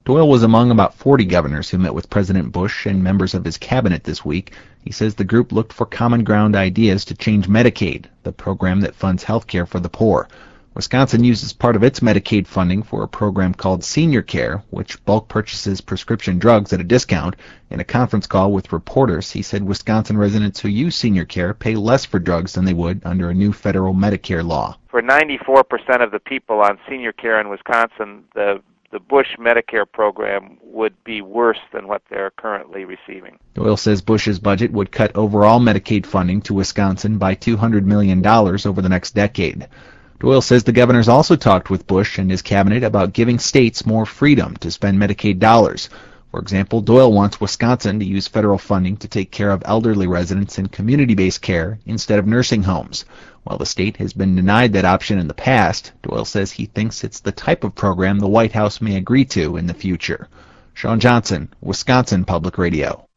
Doyle was among about 40 governors who met with President Bush and members of his cabinet this week. He says the group looked for common ground ideas to change Medicaid, the program that funds health care for the poor. Wisconsin uses part of its Medicaid funding for a program called Senior Care, which bulk purchases prescription drugs at a discount. In a conference call with reporters, he said Wisconsin residents who use Senior Care pay less for drugs than they would under a new federal Medicare law. For 94% of the people on Senior Care in Wisconsin, the Bush Medicare program would be worse than what they're currently receiving. Doyle says Bush's budget would cut overall Medicaid funding to Wisconsin by $200 million over the next decade. Doyle says the governors also talked with Bush and his cabinet about giving states more freedom to spend Medicaid dollars. For example, Doyle wants Wisconsin to use federal funding to take care of elderly residents in community-based care instead of nursing homes. While the state has been denied that option in the past, Doyle says he thinks it's the type of program the White House may agree to in the future. Sean Johnson, Wisconsin Public Radio.